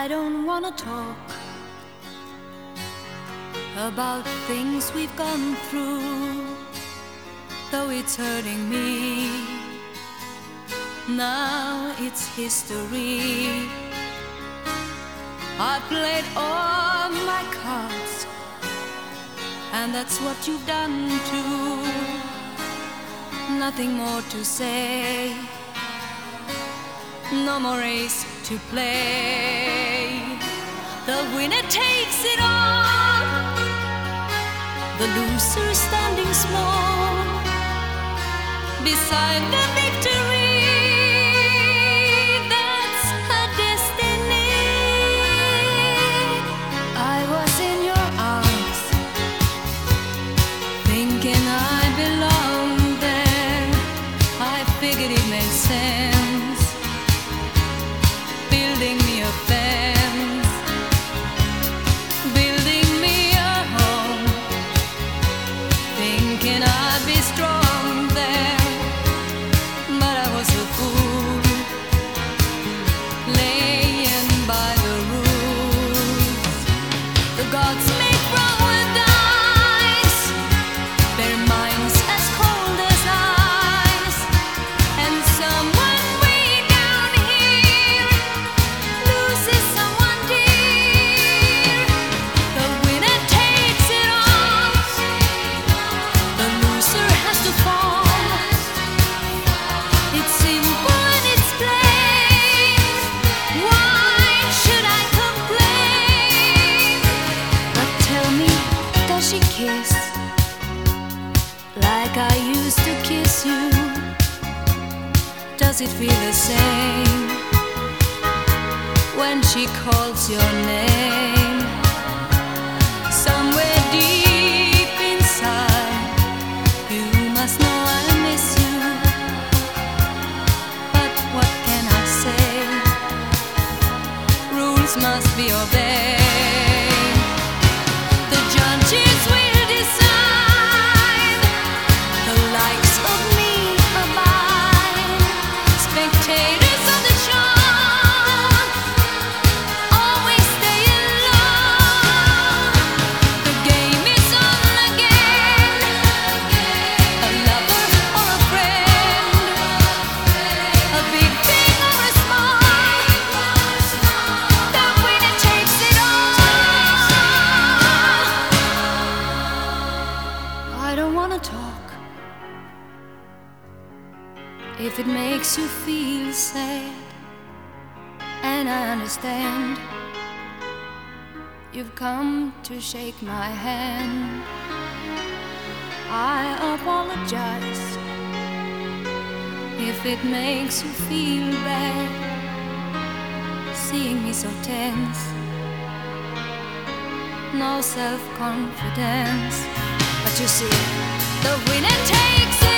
I don't wanna talk about things we've gone through, though it's hurting me. Now it's history. I played all my cards, and that's what you've done too. Nothing more to say, no more race to play. The winner takes it all, the loser standing small beside the victory. That's her destiny. I was in your arms, thinking I belonged there. I figured it made sense, building me a fence, building me a home, thinking I'd be strong there. But I was a fool, laying by the rules. The gods make wrong with dice, their minds as cold as ice, and someone way down here loses someone dear. The winner takes it all, the loser has to fall. It's simple and it's plain. Why should I complain? But tell me, does she kiss like I used to kiss you? Does it feel the same when she calls your name? Somewhere deep inside, you must know I miss you. But what can I say? Rules must be obeyed. The judges will decide, the likes of me abide. Spectators of the show always stay alone. The game is on again, a lover or a friend, a big thing or a small, the winner takes it all. I don't wanna talk if it makes you feel sad, and I understand. You've come to shake my hand. I apologize if it makes you feel bad, seeing me so tense, no self-confidence. But you see, the winner takes it